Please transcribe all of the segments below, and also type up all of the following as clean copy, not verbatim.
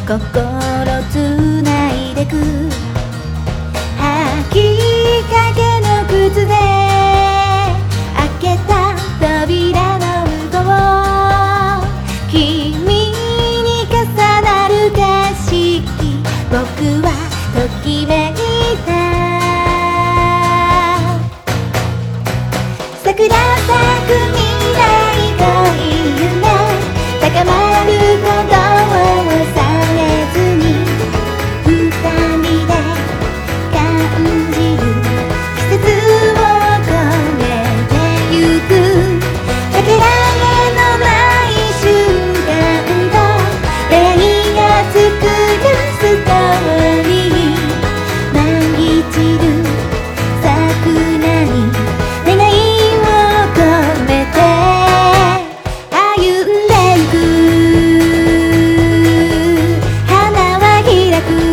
心つないでく履きかけの靴で開けた扉の向こう君に重なる景色僕はときめいた桜咲く未来恋夢高まる鼓動をされずに二人で感じる季節を超えてゆくかけらのない瞬間と出会いが作るストーリー舞い散る桜に願いを込めて歩んでゆく花は開く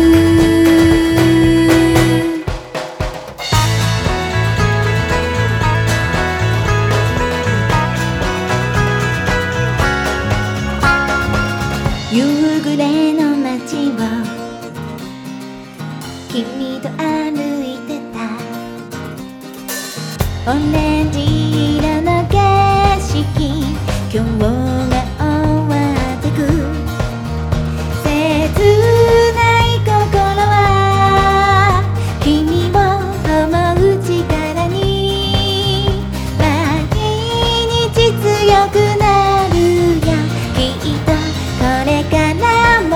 夕暮れの街を君と歩いてたオレンジ色の景色今日が終わってく切ない心は君を思う力に毎日強くなるよきっとこれからも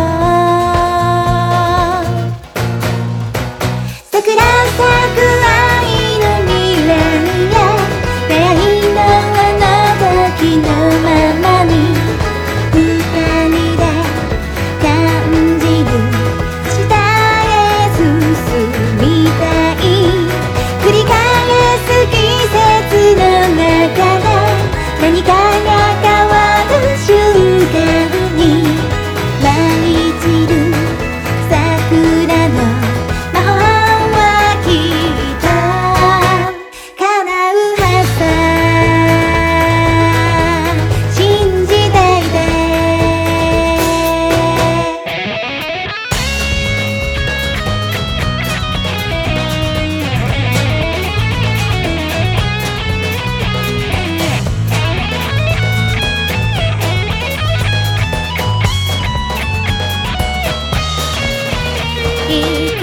桜咲く愛の未来へ出会いのあの時のままに二人で感じる下へ進みたい繰り返す季節の中で何かが変わる瞬間に舞い散る桜の魔法はきっと叶うはずさ信じていてきっ